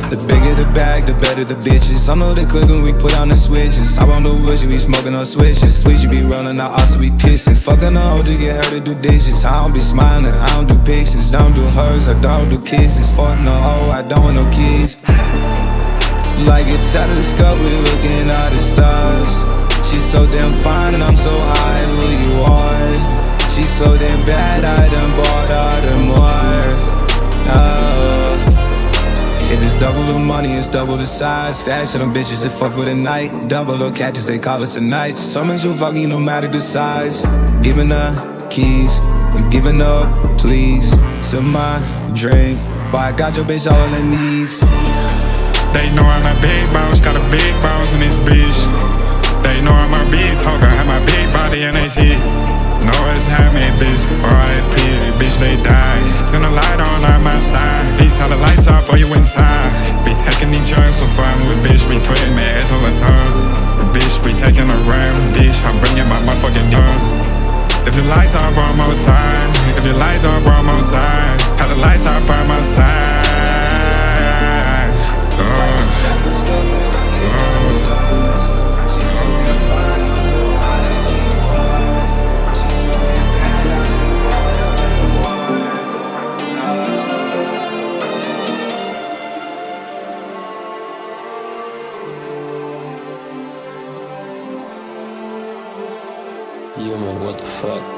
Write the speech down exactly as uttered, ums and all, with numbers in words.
The bigger the bag, the better the bitches. I know they click when we put on the switches. I want the woods, you be smoking on switches. Sweet, you be rolling out, also be pissing. Fucking a hoe to get her to do dishes. I don't be smiling, I don't do pictures. Don't do hers, I don't do kisses. Fuck no hoe, I don't want no kids. Like it's out of the scope, we looking at the stars. She's so damn fine and I'm so high, who you are. She's so damn bad, I done bought all the more. Oh. If it's double the money, it's double the size. Stash to them bitches that fuck for the night. Double the catches, they call us a night. Some is you fucking no matter the size. Giving up keys, we giving up, please. Sip my drink, but I got your bitch all on her knees. They know I'm a big boss, got a big boss in this bitch. They know I'm a big talker, have my big body in this heat. Know it's had me, bitch, R I P, bitch, they die. Turn the light on, I'm outside. Peace, how the lights off for you inside. Be taking these drugs for fun with bitch, we putting my ass on the tongue. Bitch, we taking a run, bitch, I'm bringing my motherfucking gun. If the lights off, I'm outside. If the lights off, I'm outside. How the lights off, I'm outside. Yo man, what the fuck?